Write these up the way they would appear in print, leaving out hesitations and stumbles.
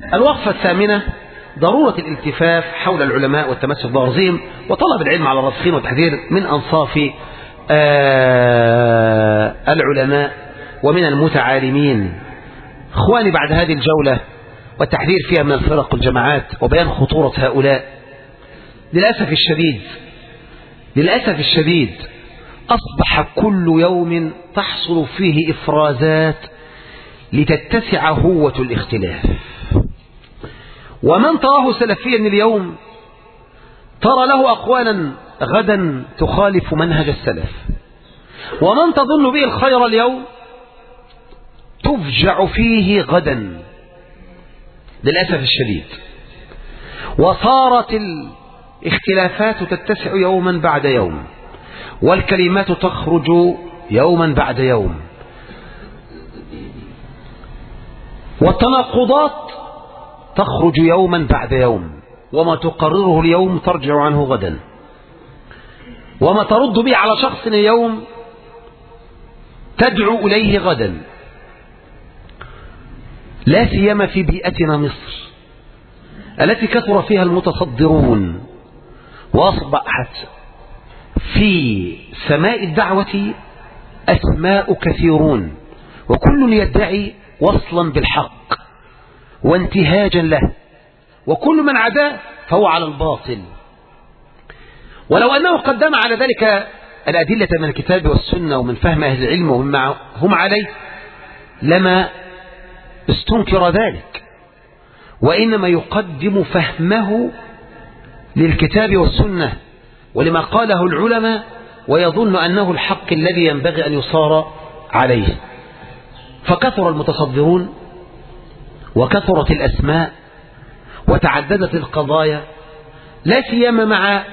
الوقفة الثامنة: ضرورة الالتفاف حول العلماء والتمسك بأرضهم وطلب العلم على الراسخين والتحذير من أنصاف العلماء ومن المتعالمين. إخواني، بعد هذه الجولة والتحذير فيها من الفرق والجماعات وبيان خطورة هؤلاء، للأسف الشديد أصبح كل يوم تحصل فيه إفرازات لتتسع هوة الاختلاف. ومن تراه سلفيا اليوم ترى له أقوالا غدا تخالف منهج السلف، ومن تظن به الخير اليوم تفجع فيه غدا، للأسف الشديد. وصارت الاختلافات تتسع يوما بعد يوم، والكلمات تخرج يوما بعد يوم، والتناقضات تخرج يوما بعد يوم، وما تقرره اليوم ترجع عنه غدا، وما ترد به على شخص اليوم تدعو إليه غدا، لا سيما في بيئتنا مصر التي كثر فيها المتصدرون، وأصبحت في سماء الدعوة أسماء كثيرون، وكل يدعي وصلا بالحق وانتهاجا له، وكل من عداه فهو على الباطل. ولو أنه قدم على ذلك الأدلة من الكتاب والسنة ومن فهم أهل العلم ومما هم عليه لما استنكر ذلك، وإنما يقدم فهمه للكتاب والسنة ولما قاله العلماء، ويظن أنه الحق الذي ينبغي أن يصار عليه. فكثر المتصدرون وكثرت الأسماء وتعددت القضايا، لا سيما مع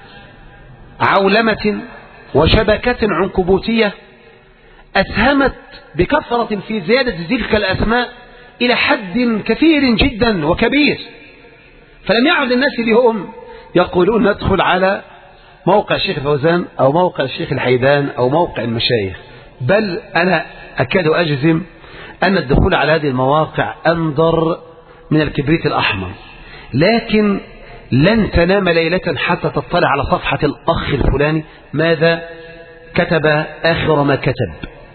عولمة وشبكة عنكبوتية أسهمت بكثرة في زيادة تلك الأسماء إلى حد كثير جدا وكبير. فلم يعد الناس اليوم يقولون ندخل على موقع الشيخ فوزان أو موقع الشيخ الحيدان أو موقع المشايخ، بل أنا أكاد أجزم أن الدخول على هذه المواقع أنظر من الكبريت الأحمر. لكن لن تنام ليلة حتى تطلع على صفحة الأخ الفلاني ماذا كتب آخر ما كتب.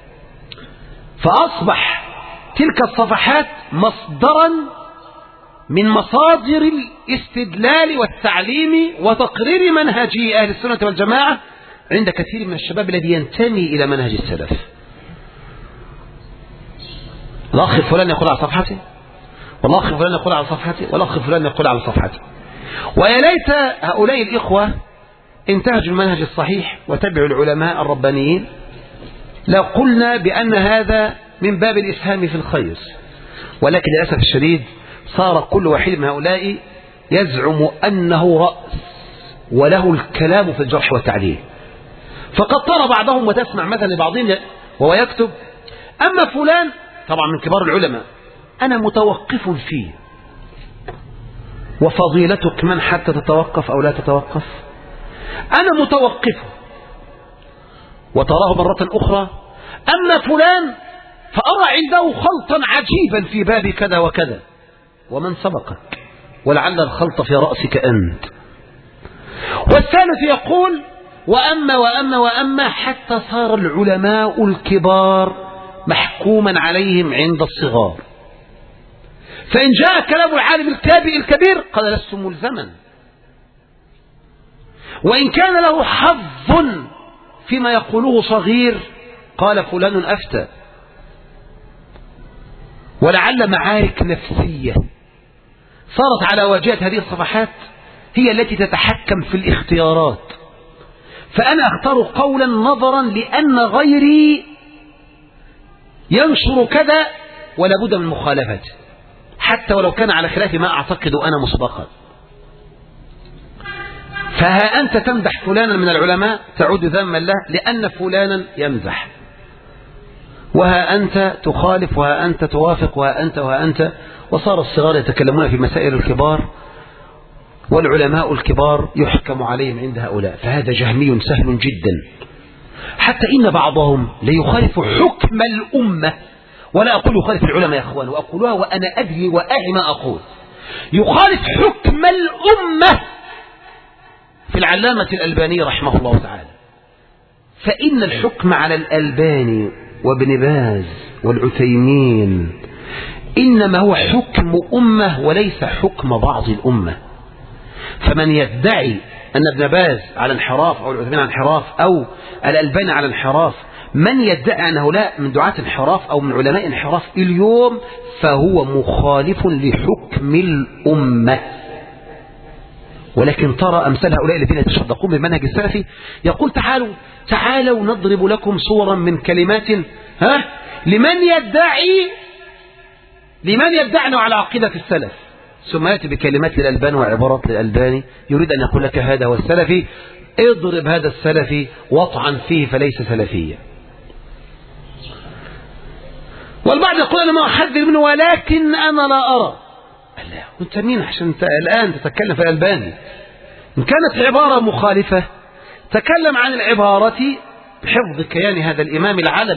فأصبح تلك الصفحات مصدرا من مصادر الاستدلال والتعليم وتقرير منهجي أهل السنة والجماعة عند كثير من الشباب الذي ينتمي إلى منهج السلف. الأخ الفلاني يقول على صفحته، والأخ الفلاني يقول على صفحته، والأخ الفلاني يقول على صفحته. ويا ليت هؤلاء الإخوة انتهجوا المنهج الصحيح وتبعوا العلماء الربانيين، لو قلنا بأن هذا من باب الإسهام في الخير. ولكن للأسف الشديد صار كل واحد من هؤلاء يزعم أنه رأس وله الكلام في الجرح والتعديل. فقد ترى بعضهم وتسمع مثلا لبعضهم وهو يكتب: أما فلان، طبعا من كبار العلماء، أنا متوقف فيه. وفضيلتك من حتى تتوقف أو لا تتوقف؟ أنا متوقف. وتراه مرة أخرى: أما فلان فأرى عنده خلطا عجيبا في باب كذا وكذا. ومن سبقك؟ ولعل الخلط في رأسك أنت. والثالث يقول: وأما وأما وأما، حتى صار العلماء الكبار محكوما عليهم عند الصغار. فإن جاء كلام العالم الكبير قال: لست ملزما. وإن كان له حظ فيما يقوله صغير قال: فلان أفتى. ولعل معارك نفسية صارت على واجهة هذه الصفحات هي التي تتحكم في الاختيارات. فأنا أختار قولا نظرا لأن غيري ينشر كذا ولا بد من مخالفته، حتى ولو كان على خلاف ما أعتقد أنا مسبقا. فها أنت تمدح فلانا من العلماء تعود ذما له لأن فلانا يمزح، وها أنت تخالف، وها أنت توافق، وها أنت. وصار الصغار يتكلمون في مسائل الكبار، والعلماء الكبار يحكم عليهم عند هؤلاء. فهذا جهمي سهل جدا، حتى إن بعضهم ليخالف حكم الأمة ولا أقول يخالف العلماء يا أخوان، وأقولها وأنا أدري وأعي ما أقول. يخالف حكم الأمة في العلامة الألباني رحمه الله تعالى. فإن الحكم على الألباني وابن باز والعثيمين إنما هو حكم أمة وليس حكم بعض الأمة. فمن يدعي أن ابن باز على انحراف أو العثيمين على انحراف أو الألباني على انحراف، من يدعي أن هؤلاء من دعاة انحراف أو من علماء انحراف اليوم فهو مخالف لحكم الأمة. ولكن ترى أمثال هؤلاء الذين يتشدقون بالمنهج السلفي يقول تعالوا نضرب لكم صورا من كلمات لمن يدعي أنه على عقيدة السلف، ثم يأتي بكلمات للألباني وعبارات للألباني يريد أن يقول لك هذا هو السلفي، اضرب هذا السلفي واطعن فيه فليس سلفيا. والبعض يقول أنا ما أحذر منه ولكن أنا لا أرى. لا، أنت مين عشان أنت الآن تتكلم في الألباني؟ إن كانت عبارة مخالفة تكلم عن العبارة بحفظ كيان هذا الإمام العالم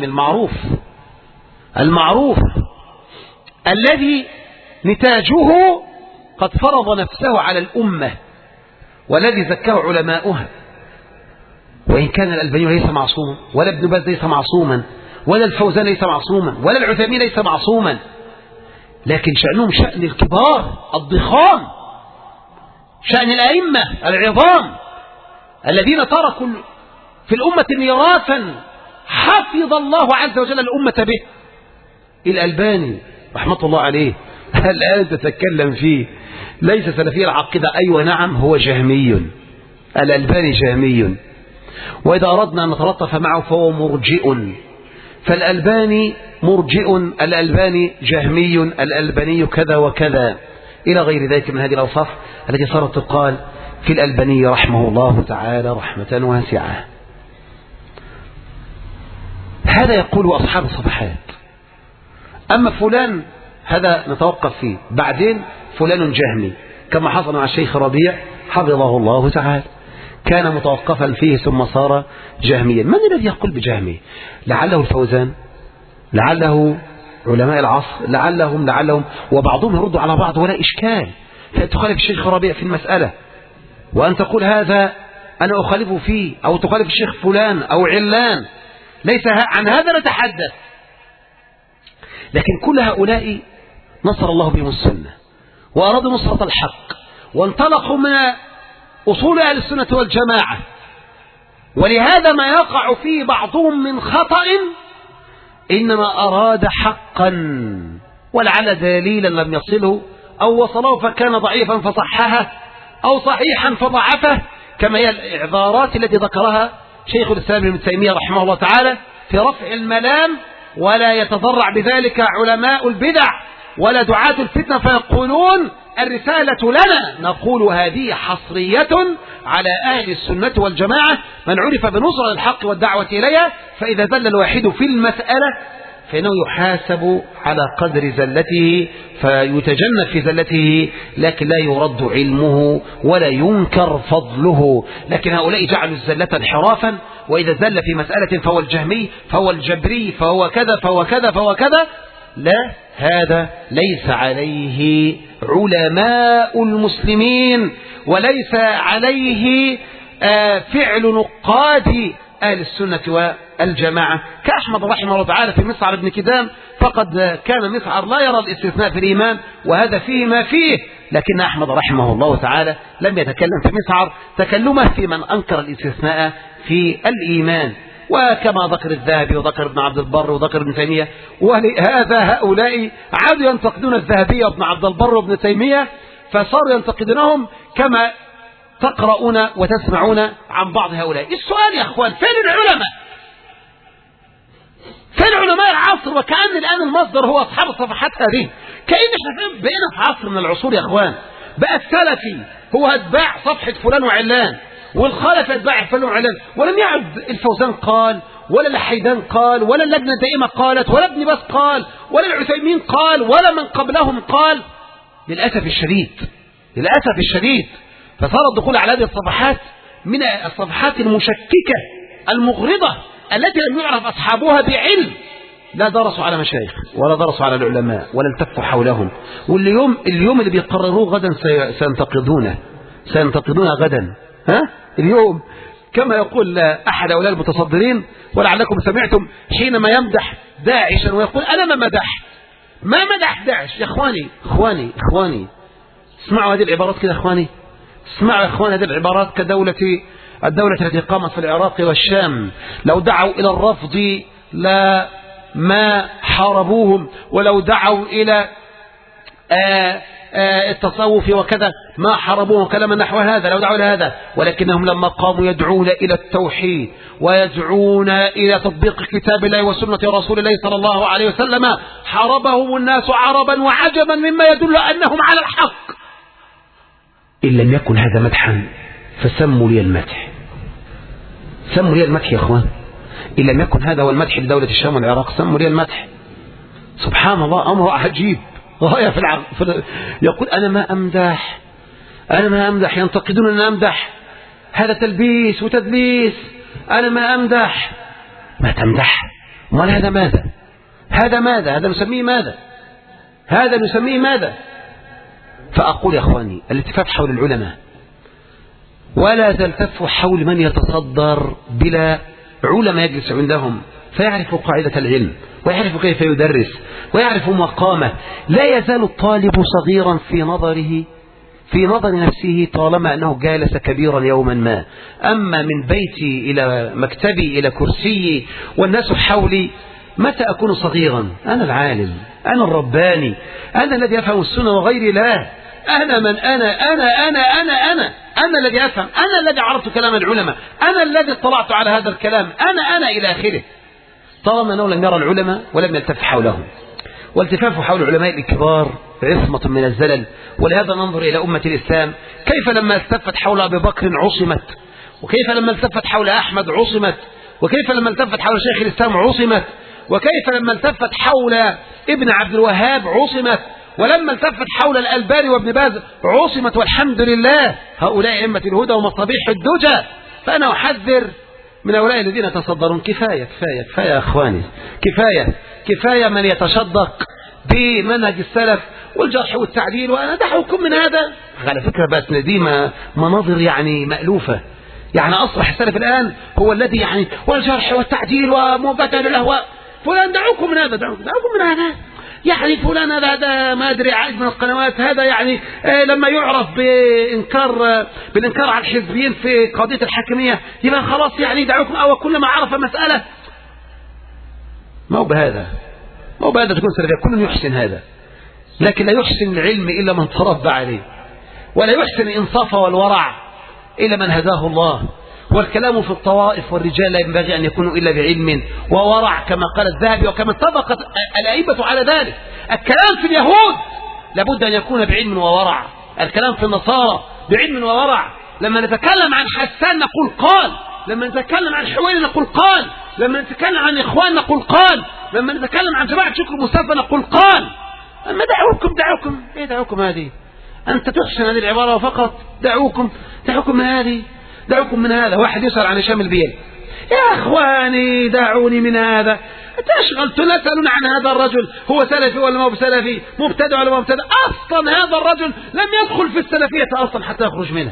المعروف الذي نتاجه قد فرض نفسه على الأمة والذي زكاه علماؤها. وإن كان الألباني ليس معصوما، ولا ابن باز ليس معصوما، ولا الفوزان ليس معصوما، ولا العثيمين ليس معصوما، لكن شأنهم شأن الكبار الضخام، شأن الأئمة العظام الذين تركوا في الأمة ميراثا حفظ الله عز وجل الأمة به. الألباني رحمة الله عليه الآن تتكلم فيه ليس سلفي العقيدة، أيوة نعم هو جهمي، الألباني جهمي، وإذا أردنا أن نتلطف معه فهو مرجئ، فالألباني مرجئ، الألباني جهمي، الألباني كذا وكذا إلى غير ذلك من هذه الأوصاف التي صارت تقال في الألباني رحمه الله تعالى رحمة واسعة. هذا يقول أصحاب الصفحات. أما فلان هذا نتوقف فيه، بعدين فلان جهمي كما حصل مع الشيخ ربيع حفظه الله تعالى، كان متوقفا فيه ثم صار جهميا. من الذي يقول بجهمي؟ لعله الفوزان، لعله علماء العصر، لعلهم وبعضهم يرد على بعض ولا إشكال. فتخالف الشيخ ربيع في المسألة وأن تقول هذا أنا أخالفه فيه، أو تخالف الشيخ فلان أو علان، ليس عن هذا نتحدث. لكن كل هؤلاء نصر الله بهم السنة وأرادوا نصرة الحق وانطلقوا من أصول أهل السنة والجماعة، ولهذا ما يقع فيه بعضهم من خطأ إنما أراد حقا ولعل دليلا لم يصله، أو وصله فكان ضعيفا فصححه، أو صحيحا فضعفه، كما هي الإعذارات التي ذكرها شيخ الإسلام ابن تيمية رحمه الله تعالى في رفع الملام. ولا يتضرع بذلك علماء البدع ولا دعاة الفتنة فيقولون الرسالة لنا، نقول هذه حصرية على أهل السنة والجماعة، من عرف بنصرة الحق والدعوة إليها، فإذا زل الواحد في المسألة فإنه يحاسب على قدر زلته فيتجنب في زلته، لكن لا يرد علمه ولا ينكر فضله. لكن هؤلاء جعلوا الزلة انحرافا، وإذا زل في مسألة فهو الجهمي فهو الجبري فهو كذا فهو كذا فهو كذا. لا، هذا ليس عليه علماء المسلمين، وليس عليه فعل نقاد أهل السنة والجماعة كأحمد رحمه الله تعالى في مسعر ابن كدام، فقد كان مسعر لا يرى الاستثناء في الإيمان وهذا فيه ما فيه، لكن أحمد رحمه الله تعالى لم يتكلم في مسعر تكلمه في من أنكر الاستثناء في الإيمان. وكما ذكر الذهبي وذكر ابن عبد البر وذكر ابن تيمية، ولهذا هؤلاء عادوا ينتقدون الذهبي وابن عبد البر وابن تيمية، فصاروا ينتقدونهم كما تقرؤون وتسمعون عن بعض هؤلاء. السؤال يا أخوان، فين العلماء؟ فين علماء العصر؟ وكأن الآن المصدر هو أصحاب الصفحات هذه، كأن احنا بقينا في عصر من العصور يا أخوان. بقى السلفي هو أتباع صفحة فلان وعلان، والخالف أتباع فلان وعلان، ولم يعد الفوزان قال، ولا الحيدان قال، ولا اللجنة الدائمة قالت، ولا ابن باز قال، ولا العثيمين قال، ولا من قبلهم قال. للأسف الشديد فصار الدخول على هذه الصفحات من الصفحات المشككة المغرضة التي لم يعرف أصحابها بعلم لا درسوا على مشايخ ولا درسوا على العلماء ولا التفوا حولهم، واليوم اللي بيقرروه غدا سينتقدونه غدا. اليوم كما يقول أحد أولاد المتصدرين، ولعلكم سمعتم حينما يمدح داعشا ويقول أنا ما مدح داعش. يا إخواني اسمعوا هذه العبارات كده. اسمعوا يا إخواني هذه العبارات الدولة التي قامت في العراق والشام لو دعوا إلى الرفض لا ما حاربوهم، ولو دعوا إلى التصوف وكذا ما حاربوهم، كلاما نحو هذا لو دعوا إلى هذا، ولكنهم لما قاموا يدعون إلى التوحيد ويدعون إلى تطبيق كتاب الله وسنة رسول الله صلى الله عليه وسلم حاربهم الناس عربا وعجبا، مما يدل أنهم على الحق. إن لم يكن هذا مدحا فسموا لي المدح، سموا لي المدح يا أخوان. إن لم يكن هذا هو المدح لدولة الشام والعراق سموا لي المدح. سبحان الله، أمر عجيب غاية في العقل. يقول أنا ما أمدح، ينتقدون أن أمدح، هذا تلبيس وتدليس، أنا ما أمدح. ما تمدح؟ ولا هذا ماذا؟ هذا نسميه ماذا؟ فأقول يا أخواني الالتفاف حول العلماء، ولا تلتفوا حول من يتصدر بلا علماء يجلس عندهم فيعرف قاعدة العلم ويعرف كيف يدرس ويعرف مقامه. لا يزال الطالب صغيرا في نظر نفسه طالما أنه جالس كبيرا يوما ما. أما من بيتي إلى مكتبي إلى كرسيي والناس حولي متى أكون صغيرا؟ أنا العالم، أنا الرباني، أنا الذي يفهم السنة وغيري لا. أنا من أنا الذي أفهم، أنا الذي عرفت كلام العلماء، أنا الذي اطلعت على هذا الكلام، أنا إلى آخره. طالما أنه لم يرى العلماء ولم يلتف حولهم. والتفاف حول العلماء الكبار عصمة من الزلل. ولهذا ننظر إلى أمة الإسلام كيف لما التفت حول أبي بكر عصمت، وكيف لما التفت حول أحمد عصمت، وكيف لما التفت حول شيخ الإسلام عصمت، وكيف لما التفت حول ابن عبد الوهاب عصمت، ولما التفت حول الألباني وابن باز عصمت. والحمد لله هؤلاء أئمة الهدى ومصابيح الدجى. فأنا أحذر من هؤلاء الذين يتصدرون. كفاية يا أخواني، كفاية من يتشدق بمنهج السلف والجرح والتعديل. وأنا دعوكم من هذا. على فكرة بقت دي مناظر يعني مألوفة. يعني أصبح السلف الآن هو الذي يعني والجرح والتعديل ومبتل له فلان. دعوكم من هذا. يعني فلان هذا ما أدري عايز من القنوات هذا يعني لما يعرف بالإنكار على الحزبيين في قضية الحاكمية يبقى خلاص يعني دعوكم. أو كلما عرف مسألة ما هو بهذا تكون سلفية. كل يحسن هذا، لكن لا يحسن العلم إلا من تربى عليه، ولا يحسن الإنصاف والورع إلا من هداه الله. والكلام في الطوائف والرجال لا ينبغي أن يكونوا إلا بعلم وورع كما قال الذهبي وكما اتفقت الأئمة على ذلك. الكلام في اليهود لابد أن يكون بعلم وورع، الكلام في النصارى بعلم وورع. لما نتكلم عن حسان نقول قال، لما نتكلم عن حويني نقول قال، لما نتكلم عن إخوان نقول قال، لما نتكلم عن جماعة شكر مصطفى نقول قال. أما دعوكم إيه دعوكم هذه؟ أنت تحسن هذه العبارة فقط. دعوكم من هذا. واحد يسأل عن هشام البيل، يا أخواني دعوني من هذا. تسألون عن هذا الرجل هو سلفي ولا ما هو سلفي، مبتدع ولا ما مبتدع. أصلا هذا الرجل لم يدخل في السلفية أصلا حتى يخرج منها.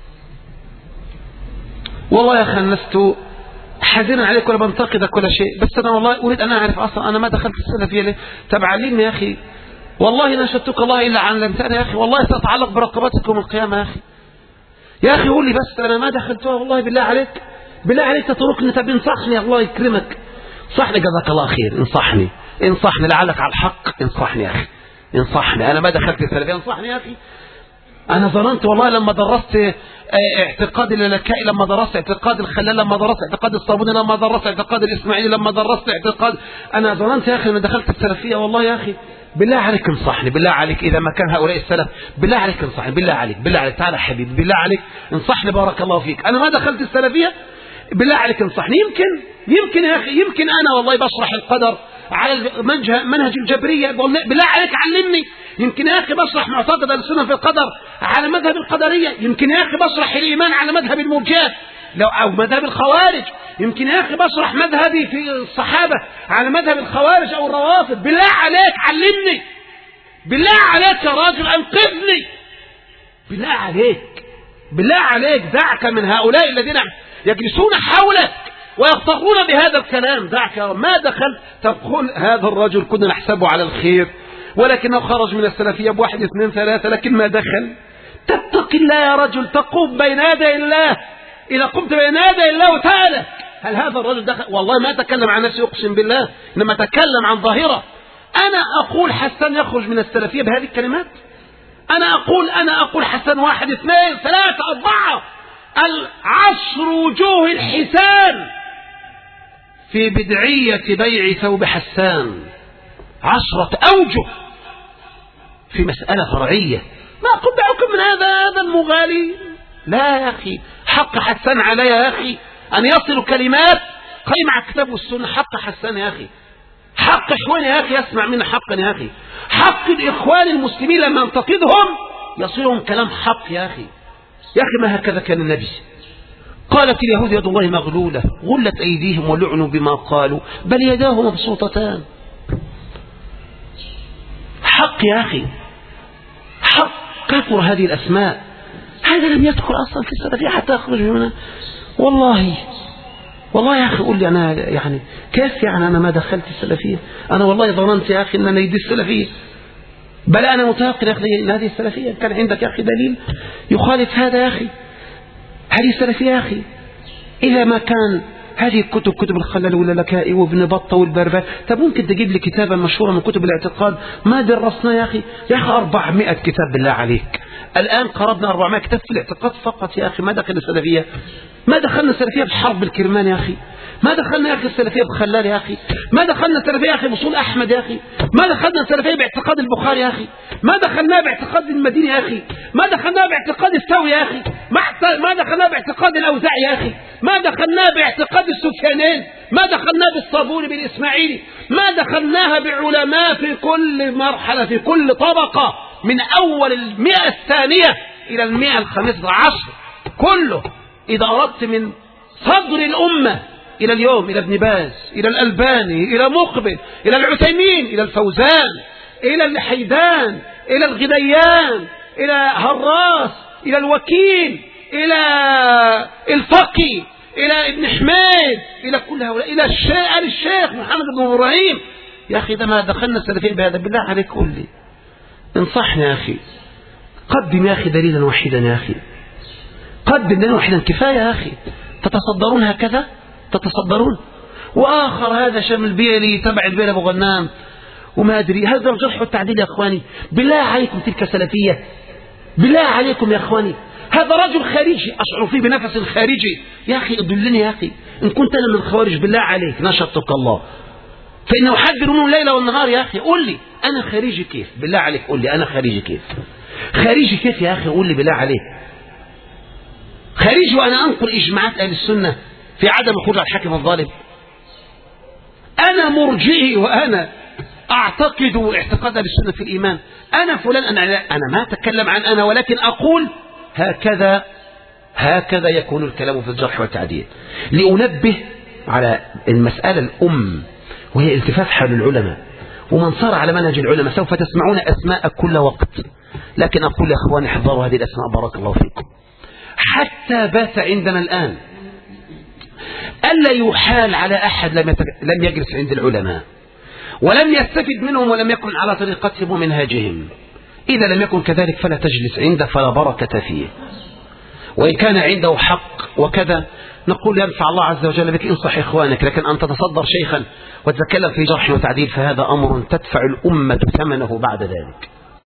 والله يا أخي لست حزينا عليك ولا بنتقدك ولا شيء، بس أنا والله أريد أن أعرف أصلا أنا ما دخلت في السلفية ليه. طب علمني يا أخي، والله نشدتك الله إلا علمتني يا أخي، والله سأتعلق برقبتك يوم القيامة يا أخي قول لي بس أنا ما دخلتها. والله بالله عليك تتركني. طب انصحني الله يكرمك، انصحني جزاك الله خير، انصحني لعلك على الحق. انصحني يا أخي، انصحني. أنا ما دخلت السلفية، انصحني يا أخي. أنا ظننت والله لما درست اعتقاد اللالكائي، لما درست اعتقاد الخلال، لما درست اعتقاد الصابوني، لما درست اعتقاد الإسماعيلي، لما درست اعتقاد، أنا ظننت يا أخي أنا دخلت السلفية. والله يا أخي بالله عليك انصحني، بالله عليك إذا ما كان هؤلاء السلف بالله عليك انصحني، بالله عليك تعالى حبيبي بالله عليك انصحني بارك الله فيك. أنا ما دخلت السلفية، بالله عليك انصحني. يمكن يا أخي، يمكن أنا والله بشرح القدر على منهج الجبرية، بالله عليك علمني. يمكن يا أخي بشرح معتقد السنة في القدر على مذهب القدرية. يمكن يا أخي بشرح الإيمان على مذهب المرجئة. أو مذهب الخوارج. يمكن يا أخي بشرح مذهبي في الصحابة على مذهب الخوارج أو الروافض. بالله عليك علمني، بالله عليك يا راجل أنقذني، بالله عليك، بالله عليك دعك من هؤلاء الذين يجلسون حولك ويغترون بهذا الكلام. دعك، ما دخل تقول هذا الرجل كنا نحسبه على الخير ولكنه خرج من السلفية بواحد اثنين ثلاثة، لكن ما دخل. تتق الله يا رجل، تقوم بين يدي الله. إذا قمت بين يدي الله وتعالى هل هذا الرجل دخل؟ والله ما أتكلم عن نفسي أقسم بالله، إنما أتكلم عن ظاهرة. أنا أقول حسان يخرج من السلفية بهذه الكلمات. أنا أقول حسان واحد اثنين ثلاثة أربعة، 10 وجوه الحسان في بدعية بيع ثوب حسان، 10 أوجه في مسألة فرعية. ما أقول دعوكم من هذا المغالي. لا يا أخي، حق حسان علي يا أخي أن يصل كلمات قيمة على الكتاب والسنة. حق حسان يا أخي، حق إخواني يا أخي، يسمع منا حقا يا أخي. حق الإخوان المسلمين لما انتقدهم يصلهم كلام حق يا أخي. يا أخي ما هكذا كان النبي. قالت اليهود يد الله مغلولة غلت أيديهم ولعنوا بما قالوا بل يداه مبسوطتان. حق يا أخي، حق. كثر هذه الأسماء، هذا لم يدخل أصلا في السلفية حتى أخرج منها. والله يا أخي قول لي أنا يعني كيف يعني أنا ما دخلت السلفية؟ أنا والله ظننت يا أخي أن أنا يدي السلفية، بل أنا متيقن يا أخي أن هذه السلفية. كان عندك يا أخي دليل يخالف هذا يا أخي؟ هذه السلفية يا أخي إذا ما كان هذه الكتب، كتب الخلل واللالكائي وابن بطة والبربر، طب ممكن تجيب لي كتابا مشهورة من كتب الاعتقاد ما درسنا يا أخي؟ 400 كتاب بالله عليك. الآن قربنا 400 كتاب في الاعتقاد فقط يا أخي. ما دخلنا السلفية، ما دخلنا السلفية بحرب الكرمان يا أخي، ما دخلنا يا أخي السلفية بخلال يا أخي، ما دخلنا السلفية يا أخي بوصول أحمد يا أخي، ما دخلنا السلفية باعتقاد البخاري يا أخي، ما دخلناه باعتقاد المديني يا أخي، ما دخلناه باعتقاد الثوري يا أخي، ما دخلناه باعتقاد الأوزاعي يا أخي، ما دخلناه باعتقاد السفيانين، ما دخلناه بالصابوني بالإسماعيلي، ما دخلناها بعلماء في كل مرحلة في كل طبقة من أول 100 الثانية إلى 115 كله. إذا أردت من صدر الأمة إلى اليوم، إلى ابن باز، إلى الألباني، إلى مقبل، إلى العثيمين، إلى الفوزان، إلى الحيدان، إلى الغديان، إلى هراس، إلى الوكيل، إلى الفقي، إلى ابن حميد، إلى كل هؤلاء، إلى الشيخ محمد بن إبراهيم. يا أخي إذا ما دخلنا السلفيين بهذا بالله عليك قل لي، انصحني يا أخي، قدم يا أخي دليلا واحدا يا أخي، قدم دليلا واحدا كفاية يا أخي. تتصدرون هكذا؟ تتصدرون؟ وآخر هذا شام البيلي تبع البيلي أبو غنام وما أدري، هذا الجرح والتعديل يا أخواني. بالله عليكم تلك سلفية؟ بالله عليكم يا أخواني، هذا رجل خارجي أشعر فيه بنفس خارجي. يا أخي ادلني يا أخي، إن كنت أنا من الخوارج بالله عليك نشطك الله، فإنه حذر منه الليل والنهار. يا أخي قول لي أنا خارجي كيف؟ بالله عليك قول لي أنا خارجي كيف؟ خارجي كيف يا أخي؟ قول لي بالله عليك خارجي وأنا أنقل إجماعات أهل السنة في عدم الخروج على الحاكم الظالم. أنا مرجئي وأنا أعتقد اعتقاد أهل السنة في الإيمان. أنا فلان، أنا ما أتكلم عن أنا، ولكن أقول هكذا يكون الكلام في الجرح والتعديل. لأنبه على المسألة الأم وهي التفاف حال العلماء ومن صار على منهج العلماء. سوف تسمعون أسماء كل وقت، لكن أقول يا أخواني احذروا هذه الأسماء بارك الله فيكم. حتى بات عندنا الآن ألا يحال على أحد لم يجلس عند العلماء ولم يستفد منهم ولم يكن على طريقتهم ومنهاجهم. إذا لم يكن كذلك فلا تجلس عنده، فلا بركة فيه. وإن كان عنده حق وكذا نقول ينفع الله عز وجل بك انصح إخوانك، لكن أن تتصدر شيخا وتتكلم في جرح وتعديل فهذا أمر تدفع الأمة ثمنه بعد ذلك.